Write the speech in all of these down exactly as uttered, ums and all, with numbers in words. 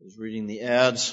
was reading the ads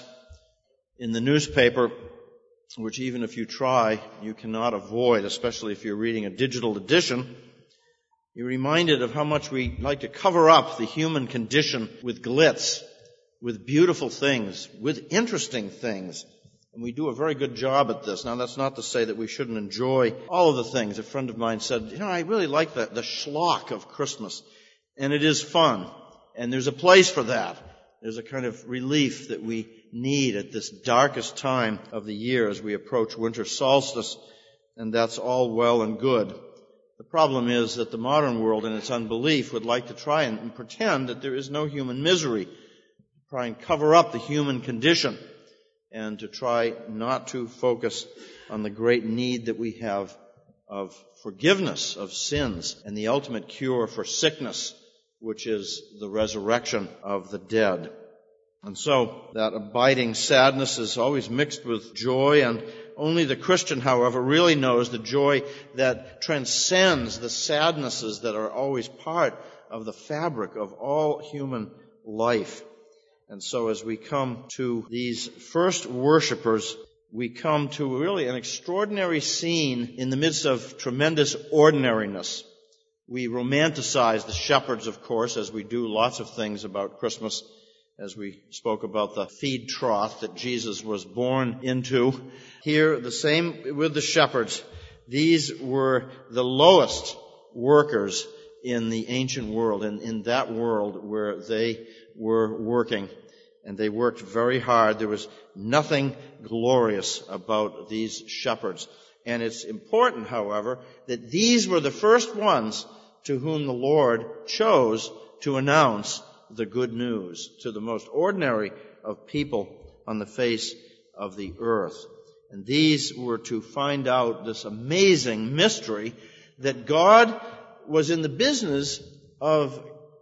in the newspaper, which even if you try, you cannot avoid, especially if you're reading a digital edition. You're reminded of how much we like to cover up the human condition with glitz, with beautiful things, with interesting things. And we do a very good job at this. Now, that's not to say that we shouldn't enjoy all of the things. A friend of mine said, you know, I really like the, the schlock of Christmas. And it is fun. And there's a place for that. There's a kind of relief that we need at this darkest time of the year as we approach winter solstice. And that's all well and good. The problem is that the modern world in its unbelief would like to try and pretend that there is no human misery, try and cover up the human condition, and to try not to focus on the great need that we have of forgiveness of sins and the ultimate cure for sickness, which is the resurrection of the dead. And so that abiding sadness is always mixed with joy, and only the Christian, however, really knows the joy that transcends the sadnesses that are always part of the fabric of all human life. And so as we come to these first worshipers, we come to really an extraordinary scene in the midst of tremendous ordinariness. We romanticize the shepherds, of course, as we do lots of things about Christmas, as we spoke about the feed trough that Jesus was born into. Here, the same with the shepherds. These were the lowest workers in the ancient world, and in that world where they were working. And they worked very hard. There was nothing glorious about these shepherds. And it's important, however, that these were the first ones to whom the Lord chose to announce the good news to the most ordinary of people on the face of the earth. And these were to find out this amazing mystery that God was in the business of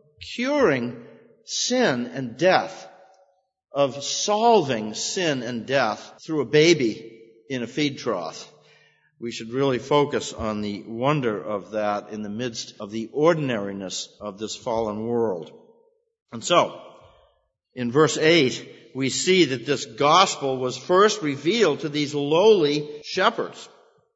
curing sin and death, of solving sin and death through a baby in a feed trough. We should really focus on the wonder of that in the midst of the ordinariness of this fallen world. And so, in verse eight, we see that this gospel was first revealed to these lowly shepherds.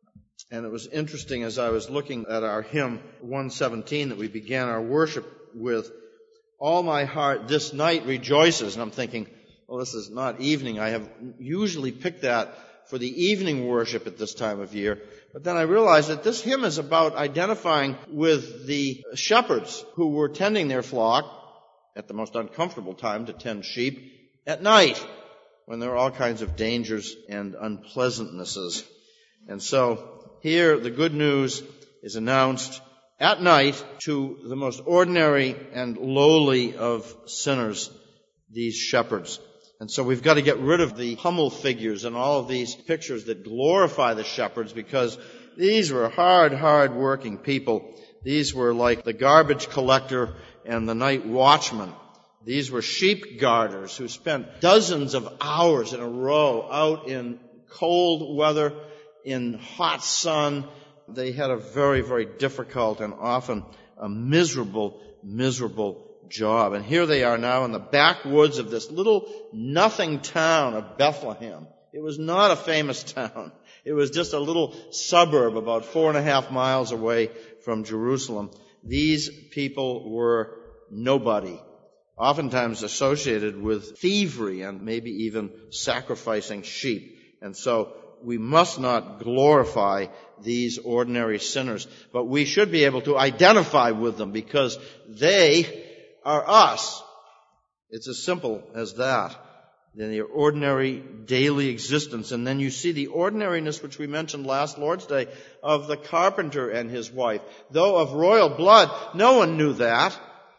And it was interesting as I was looking at our hymn one seventeen that we began our worship with, all my heart this night rejoices. And I'm thinking, well, this is not evening. I have usually picked that for the evening worship at this time of year. But then I realized that this hymn is about identifying with the shepherds who were tending their flock at the most uncomfortable time to tend sheep at night, when there are all kinds of dangers and unpleasantnesses. And so here the good news is announced at night to the most ordinary and lowly of sinners, these shepherds. And so we've got to get rid of the Hummel figures and all of these pictures that glorify the shepherds, because these were hard, hard working people. These were like the garbage collector and the night watchman. These were sheep guarders who spent dozens of hours in a row out in cold weather, in hot sun. They had a very, very difficult and often a miserable, miserable job. And here they are now in the backwoods of this little nothing town of Bethlehem. It was not a famous town. It was just a little suburb about four and a half miles away from Jerusalem. These people were nobody, oftentimes associated with thievery and maybe even sacrificing sheep. And so we must not glorify these ordinary sinners, but we should be able to identify with them because they are us. It's as simple as that. In their ordinary daily existence. And then you see the ordinariness, which we mentioned last Lord's Day, of the carpenter and his wife. Though of royal blood, no one knew that.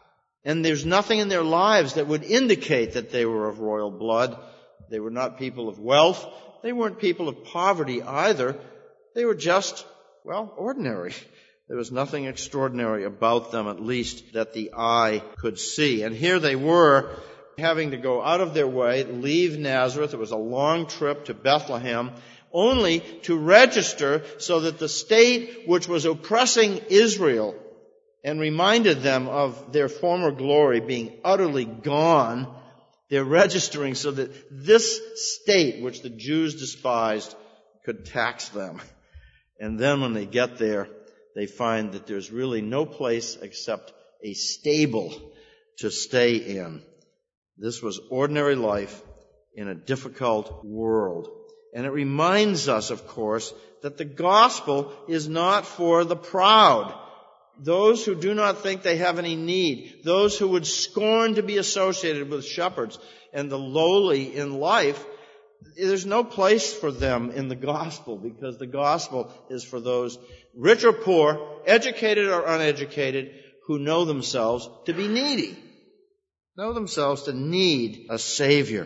And there's nothing in their lives that would indicate that they were of royal blood. They were not people of wealth. They weren't people of poverty either. They were just, well, ordinary. There was nothing extraordinary about them, at least, that the eye could see. And here they were, having to go out of their way, leave Nazareth. It was a long trip to Bethlehem, only to register so that the state which was oppressing Israel and reminded them of their former glory being utterly gone, They're registering so that this state, which the Jews despised, could tax them. And then when they get there, they find that there's really no place except a stable to stay in. This was ordinary life in a difficult world. And it reminds us, of course, that the gospel is not for the proud, those who do not think they have any need, those who would scorn to be associated with shepherds and the lowly in life. There's no place for them in the gospel, because the gospel is for those rich or poor, educated or uneducated, who know themselves to be needy, know themselves to need a Savior.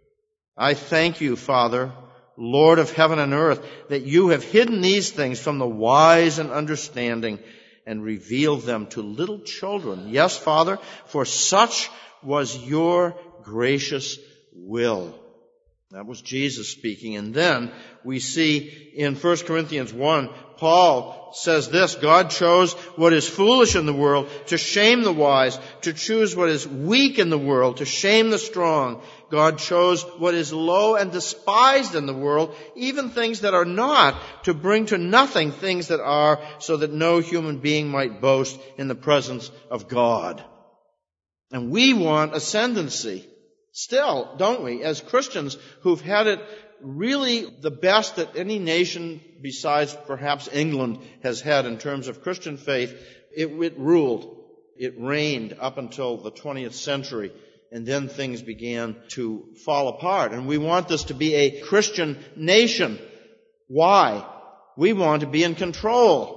I thank you, Father, Lord of heaven and earth, that you have hidden these things from the wise and understanding and revealed them to little children. Yes, Father, for such was your gracious will. That was Jesus speaking. And then we see in First Corinthians one, Paul says this: God chose what is foolish in the world to shame the wise, to choose what is weak in the world to shame the strong. God chose what is low and despised in the world, even things that are not, to bring to nothing things that are, so that no human being might boast in the presence of God. And we want ascendancy. Still, don't we, as Christians who've had it really the best that any nation besides perhaps England has had in terms of Christian faith. It, it ruled, it reigned up until the twentieth century, and then things began to fall apart. And we want this to be a Christian nation. Why? We want to be in control.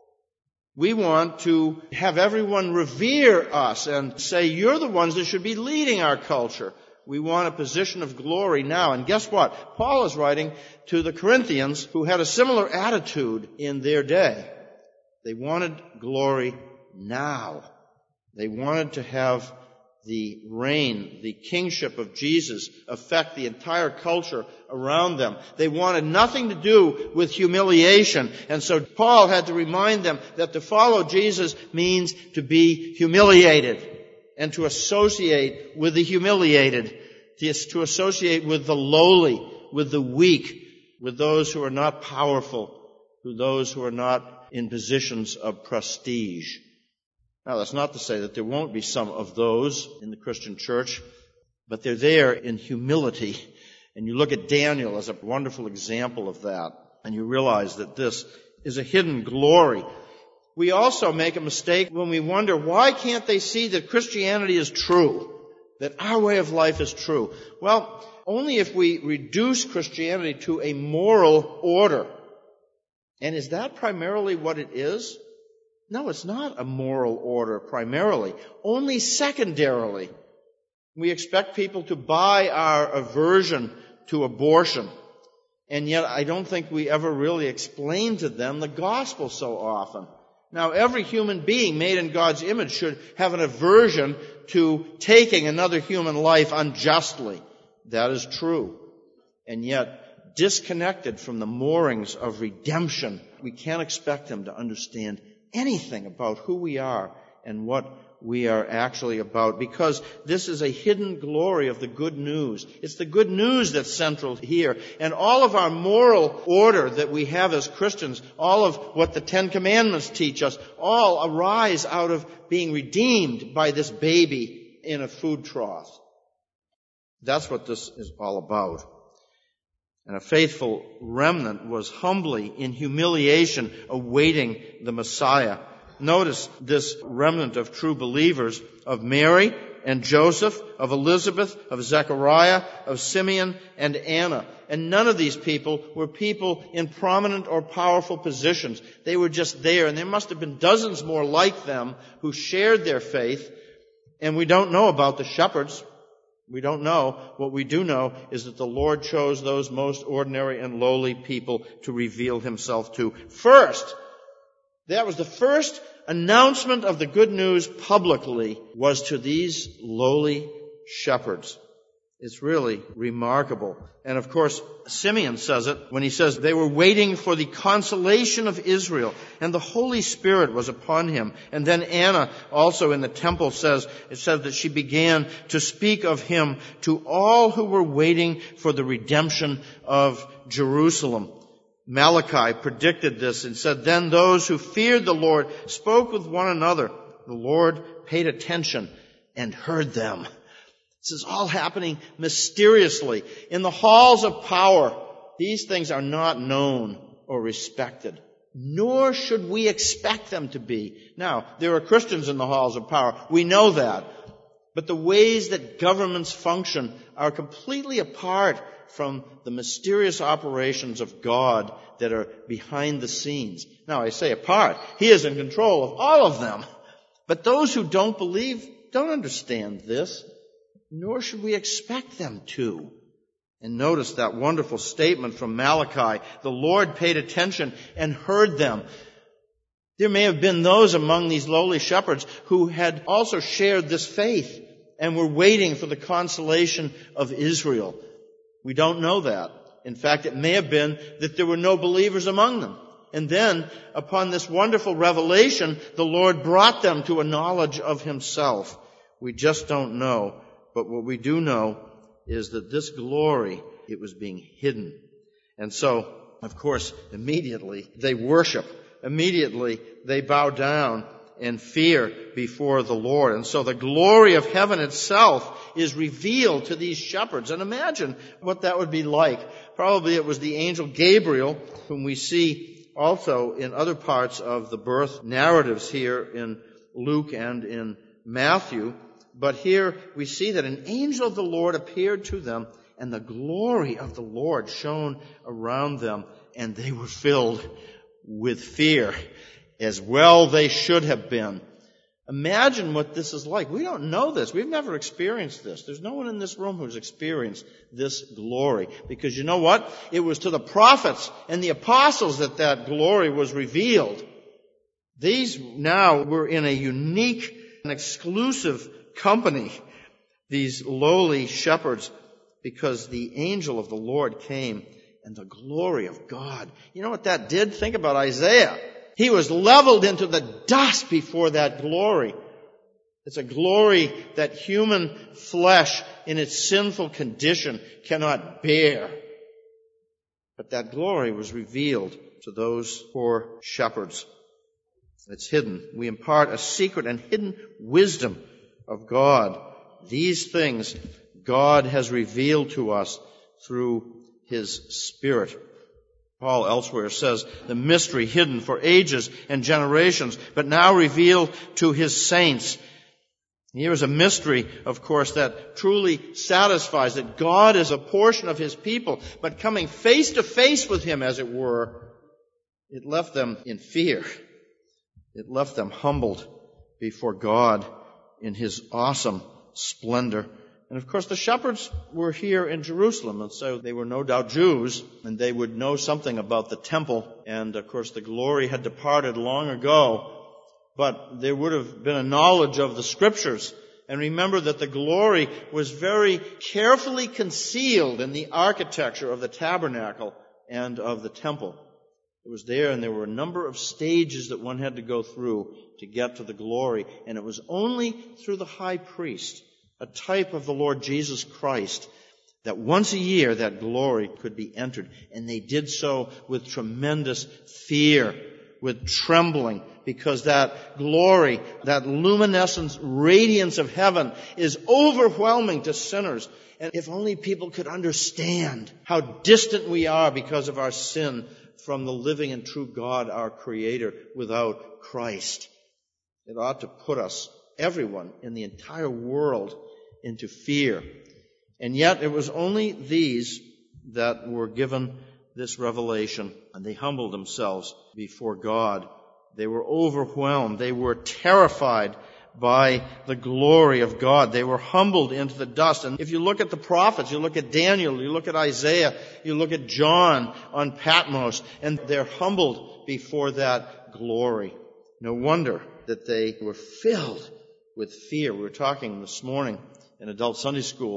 We want to have everyone revere us and say, you're the ones that should be leading our culture. We want a position of glory now. And guess what? Paul is writing to the Corinthians who had a similar attitude in their day. They wanted glory now. They wanted to have the reign, the kingship of Jesus affect the entire culture around them. They wanted nothing to do with humiliation. And so Paul had to remind them that to follow Jesus means to be humiliated and to associate with the humiliated, to associate with the lowly, with the weak, with those who are not powerful, with those who are not in positions of prestige. Now, that's not to say that there won't be some of those in the Christian church, but they're there in humility. And you look at Daniel as a wonderful example of that, and you realize that this is a hidden glory. We also make a mistake when we wonder, why can't they see that Christianity is true, that our way of life is true? Well, only if we reduce Christianity to a moral order. And is that primarily what it is? No, it's not a moral order primarily, only secondarily. We expect people to buy our aversion to abortion, and yet I don't think we ever really explain to them the gospel so often. Now, every human being made in God's image should have an aversion to taking another human life unjustly. That is true. And yet, disconnected from the moorings of redemption, we can't expect them to understand anything about who we are and what we are actually about, because this is a hidden glory of the good news. It's the good news that's central here. And all of our moral order that we have as Christians, all of what the Ten Commandments teach us, all arise out of being redeemed by this baby in a food trough. That's what this is all about. And a faithful remnant was humbly, in humiliation, awaiting the Messiah. Notice this remnant of true believers, of Mary and Joseph, of Elizabeth, of Zechariah, of Simeon and Anna. And none of these people were people in prominent or powerful positions. They were just there, and there must have been dozens more like them who shared their faith. And we don't know about the shepherds. We don't know. What we do know is that the Lord chose those most ordinary and lowly people to reveal himself to first. That was the first announcement of the good news publicly, was to these lowly shepherds. It's really remarkable. And of course, Simeon says it when he says they were waiting for the consolation of Israel, and the Holy Spirit was upon him. And then Anna also in the temple says, it says that she began to speak of him to all who were waiting for the redemption of Jerusalem. Malachi predicted this and said, then those who feared the Lord spoke with one another. The Lord paid attention and heard them. This is all happening mysteriously. In the halls of power, these things are not known or respected, nor should we expect them to be. Now, there are Christians in the halls of power. We know that. But the ways that governments function are completely apart from the mysterious operations of God that are behind the scenes. Now, I say apart. He is in control of all of them. But those who don't believe don't understand this, nor should we expect them to. And notice that wonderful statement from Malachi. The Lord paid attention and heard them. There may have been those among these lowly shepherds who had also shared this faith and were waiting for the consolation of Israel. We don't know that. In fact, it may have been that there were no believers among them. And then, upon this wonderful revelation, the Lord brought them to a knowledge of Himself. We just don't know. But what we do know is that this glory, it was being hidden. And so, of course, immediately they worship. Immediately they bow down in fear before the Lord. And so the glory of heaven itself is revealed to these shepherds. And imagine what that would be like. Probably it was the angel Gabriel, whom we see also in other parts of the birth narratives here in Luke and in Matthew. But here we see that an angel of the Lord appeared to them, and the glory of the Lord shone around them, and they were filled with fear, as well they should have been. Imagine what this is like. We don't know this. We've never experienced this. There's no one in this room who's experienced this glory. Because you know what? It was to the prophets and the apostles that that glory was revealed. These now were in a unique and exclusive company, these lowly shepherds, because the angel of the Lord came and the glory of God. You know what that did? Think about Isaiah. He was leveled into the dust before that glory. It's a glory that human flesh in its sinful condition cannot bear. But that glory was revealed to those poor shepherds. It's hidden. We impart a secret and hidden wisdom of God. These things God has revealed to us through His Spirit. Paul elsewhere says, the mystery hidden for ages and generations, but now revealed to His saints. Here is a mystery, of course, that truly satisfies that God is a portion of His people, but coming face to face with Him, as it were, it left them in fear. It left them humbled before God in His awesome splendor. And of course the shepherds were here in Jerusalem, and so they were no doubt Jews, and they would know something about the temple. And of course the glory had departed long ago, but there would have been a knowledge of the Scriptures. And remember that the glory was very carefully concealed in the architecture of the tabernacle and of the temple. It was there, and there were a number of stages that one had to go through to get to the glory. And it was only through the high priest, a type of the Lord Jesus Christ, that once a year that glory could be entered. And they did so with tremendous fear, with trembling, because that glory, that luminescence, radiance of heaven is overwhelming to sinners. And if only people could understand how distant we are because of our sin from the living and true God, our Creator, without Christ. It ought to put us, everyone in the entire world, into fear. And yet it was only these that were given this revelation, and they humbled themselves before God. They were overwhelmed. They were terrified by the glory of God. They were humbled into the dust. And if you look at the prophets, you look at Daniel, you look at Isaiah, you look at John on Patmos, and they're humbled before that glory. No wonder that they were filled with fear. We were talking this morning in adult Sunday school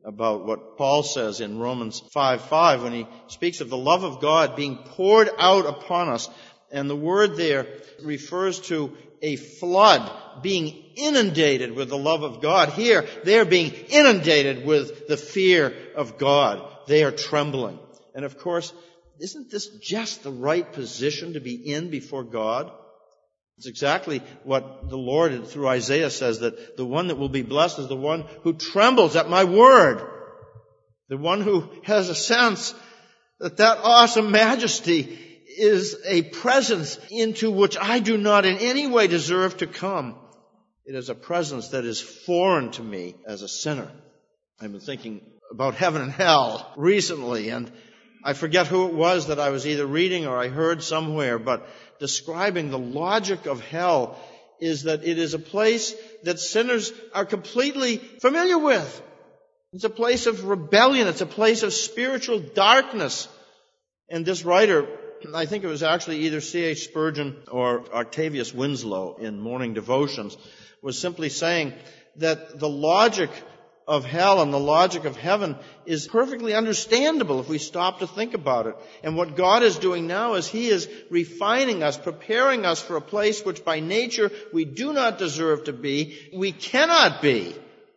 about what Paul says in Romans five five when he speaks of the love of God being poured out upon us. And the word there refers to a flood being inundated with the love of God. Here, they're being inundated with the fear of God. They are trembling. And of course, isn't this just the right position to be in before God? It's exactly what the Lord through Isaiah says, that the one that will be blessed is the one who trembles at my word. The one who has a sense that that awesome majesty is a presence into which I do not in any way deserve to come. It is a presence that is foreign to me as a sinner. I've been thinking about heaven and hell recently, and I forget who it was that I was either reading or I heard somewhere, but describing the logic of hell is that it is a place that sinners are completely familiar with. It's a place of rebellion. It's a place of spiritual darkness. And this writer, I think it was actually either C H Spurgeon or Octavius Winslow in Morning Devotions, was simply saying that the logic of hell and the logic of heaven is perfectly understandable if we stop to think about it. And what God is doing now is He is refining us, preparing us for a place which by nature we do not deserve to be, we cannot be.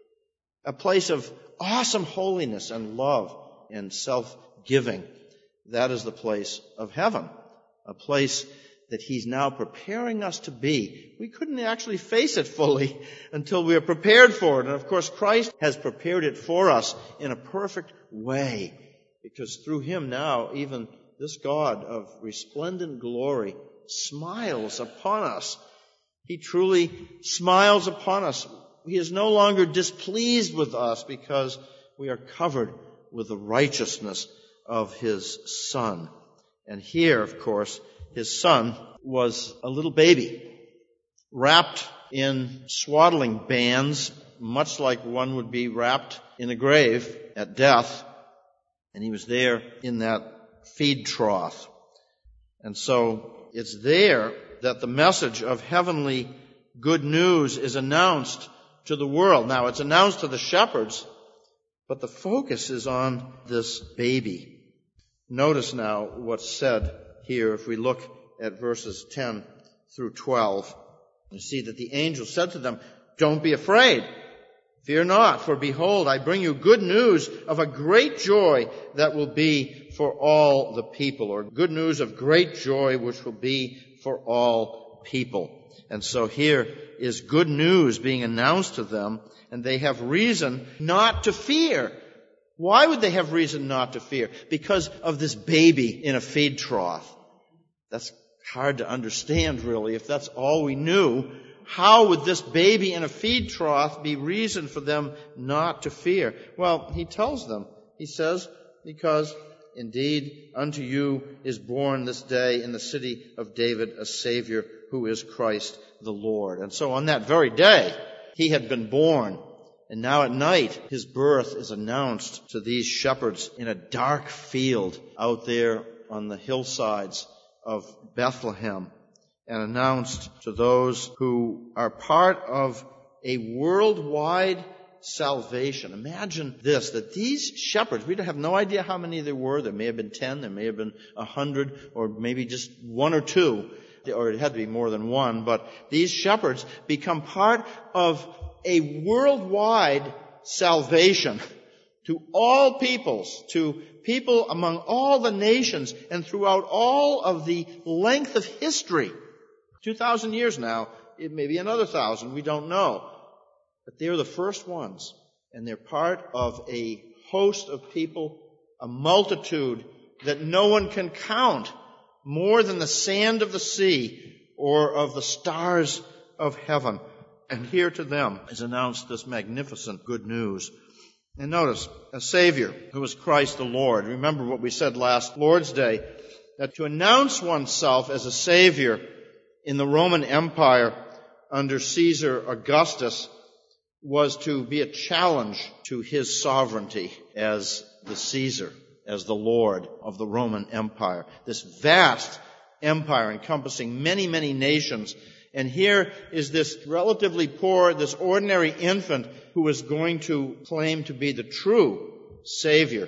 A place of awesome holiness and love and self-giving. That is the place of heaven. A place that He's now preparing us to be. We couldn't actually face it fully until we are prepared for it. And of course, Christ has prepared it for us in a perfect way. Because through Him now, even this God of resplendent glory smiles upon us. He truly smiles upon us. He is no longer displeased with us because we are covered with the righteousness of His Son. And here, of course, His Son was a little baby, wrapped in swaddling bands, much like one would be wrapped in a grave at death. And He was there in that feed trough. And so it's there that the message of heavenly good news is announced to the world. Now, it's announced to the shepherds, but the focus is on this baby. Notice now what's said here if we look at verses ten through twelve. You see that the angel said to them, "Don't be afraid. Fear not, for behold, I bring you good news of a great joy that will be for all the people," or good news of great joy which will be for all people. And so here is good news being announced to them, and they have reason not to fear. Why would they have reason not to fear? Because of this baby in a feed trough. That's hard to understand, really. If that's all we knew, how would this baby in a feed trough be reason for them not to fear? Well, He tells them. He says, because indeed unto you is born this day in the city of David a Savior, who is Christ the Lord. And so on that very day, He had been born. And now at night, His birth is announced to these shepherds in a dark field out there on the hillsides of Bethlehem, and announced to those who are part of a worldwide salvation. Imagine this, that these shepherds, we have no idea how many there were. There may have been ten, there may have been a hundred, or maybe just one or two, or it had to be more than one, but these shepherds become part of a worldwide salvation to all peoples, to people among all the nations, and throughout all of the length of history. Two thousand years now, it may be another thousand, we don't know. But they're the first ones, and they're part of a host of people, a multitude that no one can count, more than the sand of the sea or of the stars of heaven. And here to them is announced this magnificent good news. And notice, a Savior who is Christ the Lord. Remember what we said last Lord's Day, that to announce oneself as a Savior in the Roman Empire under Caesar Augustus was to be a challenge to his sovereignty as the Caesar, as the Lord of the Roman Empire. This vast empire encompassing many, many nations And here is this relatively poor, this ordinary infant who is going to claim to be the true Savior.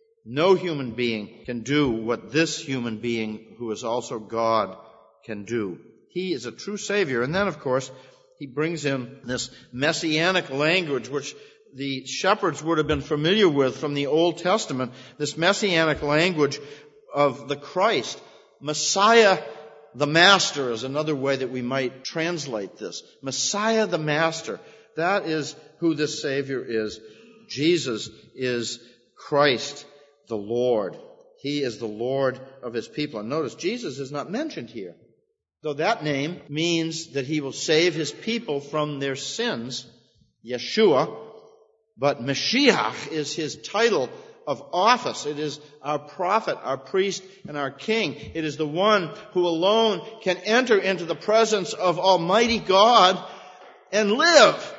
No human being can do what this human being, who is also God, can do. He is a true Savior. And then, of course, he brings in this messianic language, which the shepherds would have been familiar with from the Old Testament, this messianic language of the Christ. Messiah the Master is another way that we might translate this. Messiah the Master. That is who this Savior is. Jesus is Christ the Lord. He is the Lord of his people. And notice, Jesus is not mentioned here. Though that name means that he will save his people from their sins, Yeshua, but Mashiach is his title of office. It is our prophet, our priest, and our king. It is the one who alone can enter into the presence of Almighty God and live.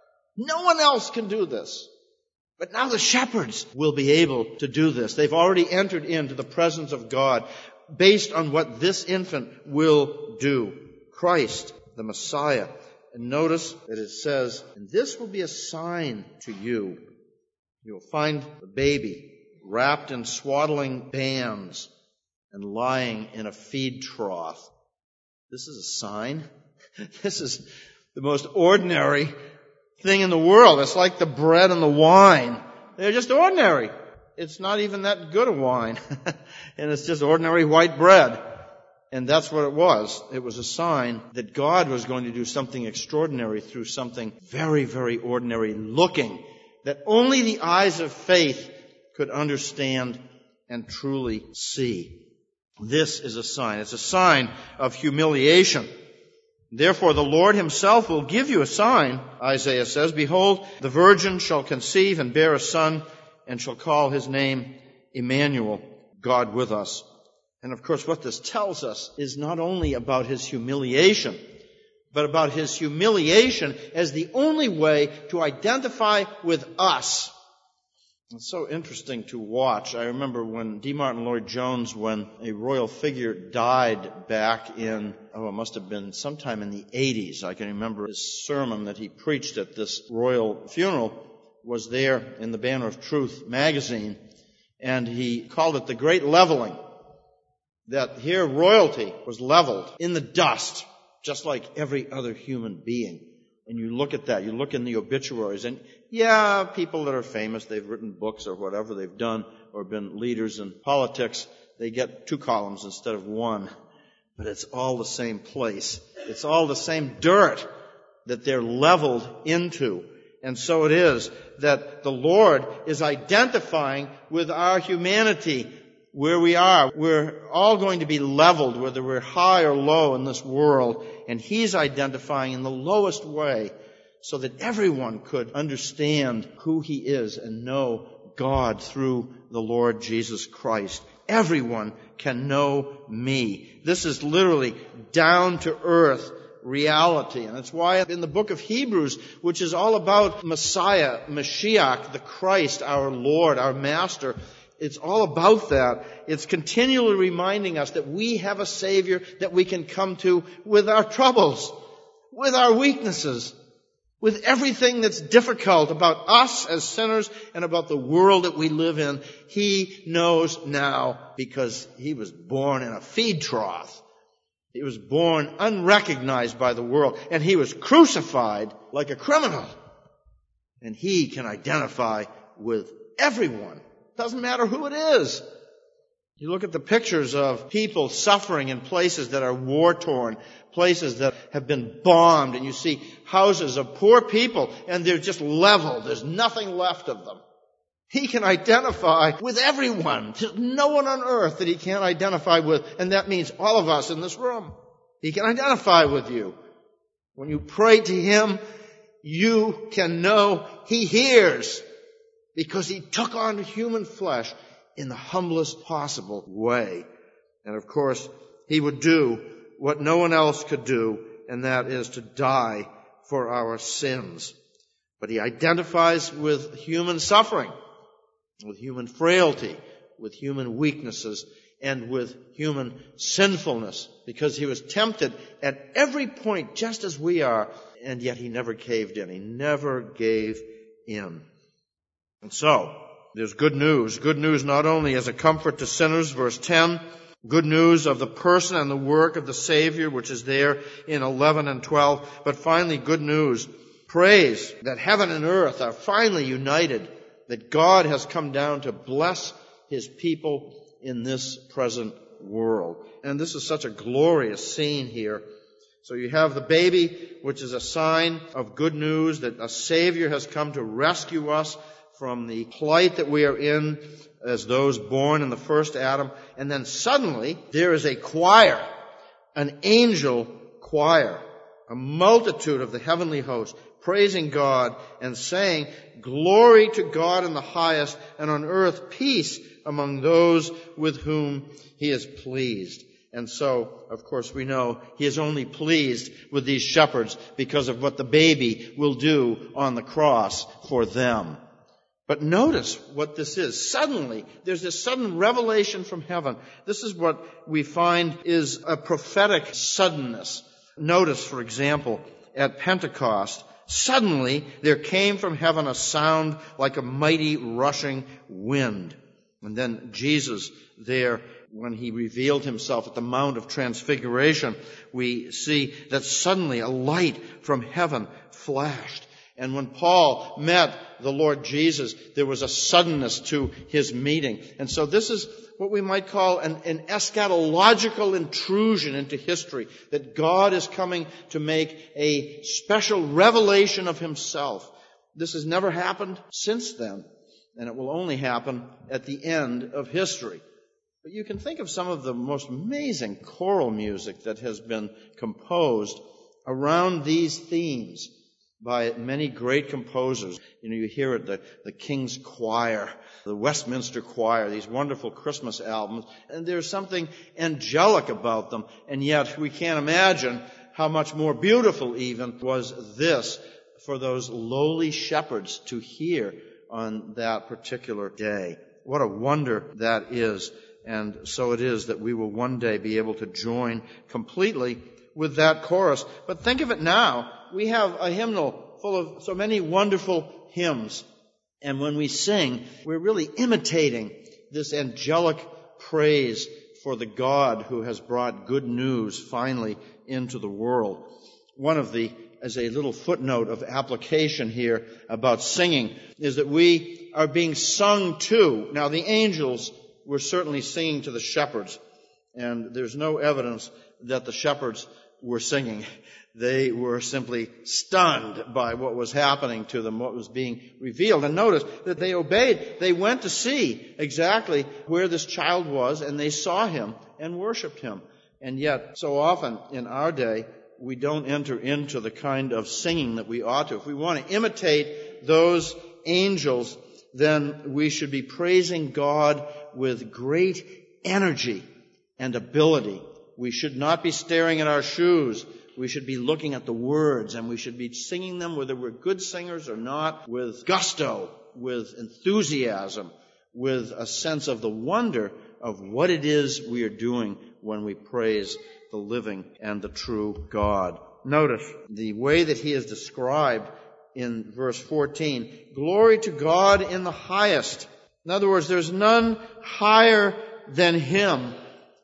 No one else can do this. But now the shepherds will be able to do this. They've already entered into the presence of God based on what this infant will do. Christ, the Messiah. And notice that it says, and this will be a sign to you. You'll find the baby wrapped in swaddling bands and lying in a feed trough. This is a sign. This is the most ordinary thing in the world. It's like the bread and the wine. They're just ordinary. It's not even that good a wine. And it's just ordinary white bread. And that's what it was. It was a sign that God was going to do something extraordinary through something very, very ordinary looking, that only the eyes of faith could understand and truly see. This is a sign. It's a sign of humiliation. Therefore, the Lord himself will give you a sign, Isaiah says. Behold, the virgin shall conceive and bear a son, and shall call his name Emmanuel, God with us. And of course, what this tells us is not only about his humiliation, but about his humiliation as the only way to identify with us. It's so interesting to watch. I remember when D. Martin Lloyd-Jones, when a royal figure died back in, oh, it must have been sometime in the eighties. I can remember his sermon that he preached at this royal funeral was there in the Banner of Truth magazine, and he called it the Great Leveling. That here royalty was leveled in the dust, just like every other human being. And you look at that, you look in the obituaries, and yeah, people that are famous, they've written books or whatever they've done, or been leaders in politics, they get two columns instead of one. But it's all the same place. It's all the same dirt that they're leveled into. And so it is that the Lord is identifying with our humanity where we are. We're all going to be leveled, whether we're high or low in this world. And he's identifying in the lowest way so that everyone could understand who he is and know God through the Lord Jesus Christ. Everyone can know me. This is literally down to earth reality. And that's why in the book of Hebrews, which is all about Messiah, Mashiach, the Christ, our Lord, our Master, it's all about that. It's continually reminding us that we have a Savior that we can come to with our troubles, with our weaknesses, with everything that's difficult about us as sinners and about the world that we live in. He knows now because he was born in a feed trough. He was born unrecognized by the world, and he was crucified like a criminal. And he can identify with everyone. Doesn't matter who it is. You look at the pictures of people suffering in places that are war-torn, places that have been bombed, and you see houses of poor people, and they're just leveled. There's nothing left of them. He can identify with everyone. There's no one on earth that he can't identify with, and that means all of us in this room. He can identify with you. When you pray to him, you can know he hears, because he took on human flesh in the humblest possible way. And of course, he would do what no one else could do, and that is to die for our sins. But he identifies with human suffering, with human frailty, with human weaknesses, and with human sinfulness, because he was tempted at every point just as we are, and yet he never caved in. He never gave in. And so, there's good news. Good news not only as a comfort to sinners, verse ten, good news of the person and the work of the Savior, which is there in eleven and twelve, but finally good news, praise that heaven and earth are finally united, that God has come down to bless his people in this present world. And this is such a glorious scene here. So you have the baby, which is a sign of good news that a Savior has come to rescue us from the plight that we are in as those born in the first Adam. And then suddenly there is a choir, an angel choir, a multitude of the heavenly host praising God and saying, "Glory to God in the highest, and on earth peace among those with whom he is pleased." And so, of course, we know he is only pleased with these shepherds because of what the baby will do on the cross for them. But notice what this is. Suddenly, there's this sudden revelation from heaven. This is what we find is a prophetic suddenness. Notice, for example, at Pentecost, suddenly there came from heaven a sound like a mighty rushing wind. And then Jesus there, when he revealed himself at the Mount of Transfiguration, we see that suddenly a light from heaven flashed. And when Paul met the Lord Jesus, there was a suddenness to his meeting. And so this is what we might call an, an eschatological intrusion into history, that God is coming to make a special revelation of himself. This has never happened since then, and it will only happen at the end of history. But you can think of some of the most amazing choral music that has been composed around these themes by many great composers. You know, you hear it, the, the King's Choir, the Westminster Choir, these wonderful Christmas albums, and there's something angelic about them, and yet we can't imagine how much more beautiful even was this for those lowly shepherds to hear on that particular day. What a wonder that is. And so it is that we will one day be able to join completely with that chorus. But think of it now. We have a hymnal full of so many wonderful hymns. And when we sing, we're really imitating this angelic praise for the God who has brought good news finally into the world. One of the, as a little footnote of application here about singing, is that we are being sung to. Now, the angels were certainly singing to the shepherds, and there's no evidence that the shepherds were singing. They were simply stunned by what was happening to them, what was being revealed. And notice that they obeyed. They went to see exactly where this child was, and they saw him and worshiped him. And yet, so often in our day, we don't enter into the kind of singing that we ought to. If we want to imitate those angels, then we should be praising God with great energy and ability. We should not be staring at our shoes. We should be looking at the words, and we should be singing them, whether we're good singers or not, with gusto, with enthusiasm, with a sense of the wonder of what it is we are doing when we praise the living and the true God. Notice the way that he is described in verse fourteen. Glory to God in the highest. In other words, there's none higher than him.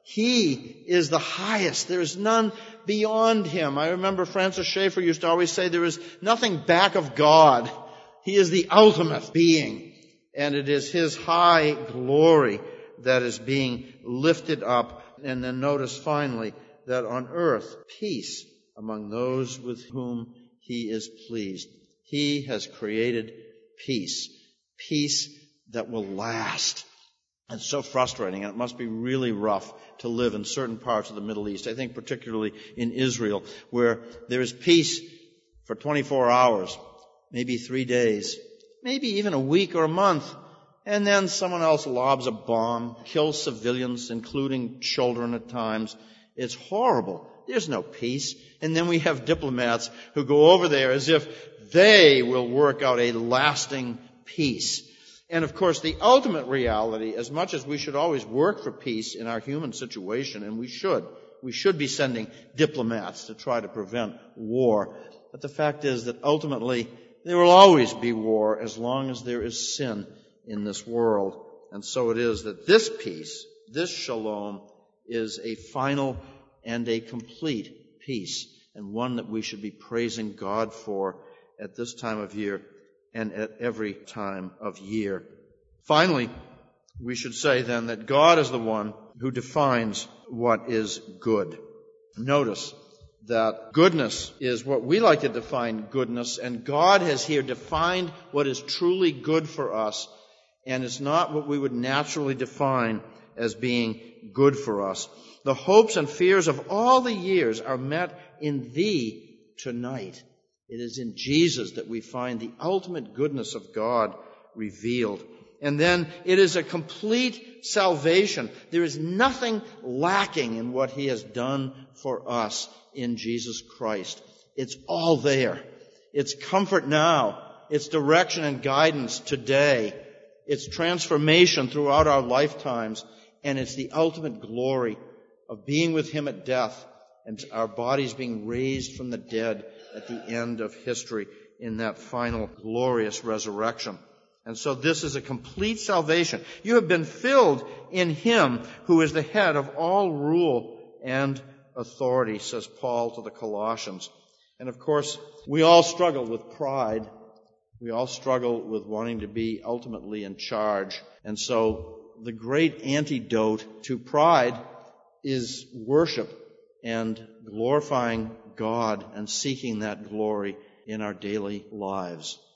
He is the highest. There is none beyond him. I remember Francis Schaeffer used to always say there is nothing back of God. He is the ultimate being. And it is his high glory that is being lifted up. And then notice finally that on earth, peace among those with whom he is pleased. He has created peace. Peace that will last. It's so frustrating, and it must be really rough to live in certain parts of the Middle East. I think particularly in Israel, where there is peace for twenty-four hours, maybe three days, maybe even a week or a month, and then someone else lobs a bomb, kills civilians, including children at times. It's horrible. There's no peace. And then we have diplomats who go over there as if they will work out a lasting peace. And of course, the ultimate reality, as much as we should always work for peace in our human situation, and we should, we should be sending diplomats to try to prevent war. But the fact is that ultimately there will always be war as long as there is sin in this world. And so it is that this peace, this shalom, is a final and a complete peace, and one that we should be praising God for at this time of year and at every time of year. Finally, we should say then that God is the one who defines what is good. Notice that goodness is what we like to define goodness, and God has here defined what is truly good for us, and it's not what we would naturally define as being good for us. The hopes and fears of all the years are met in Thee tonight. It is in Jesus that we find the ultimate goodness of God revealed. And then it is a complete salvation. There is nothing lacking in what He has done for us in Jesus Christ. It's all there. It's comfort now. It's direction and guidance today. It's transformation throughout our lifetimes. And it's the ultimate glory of being with Him at death and our bodies being raised from the dead at the end of history in that final glorious resurrection. And so this is a complete salvation. You have been filled in Him who is the head of all rule and authority, says Paul to the Colossians. And of course, we all struggle with pride. We all struggle with wanting to be ultimately in charge. And so the great antidote to pride is worship and glorifying God and seeking that glory in our daily lives.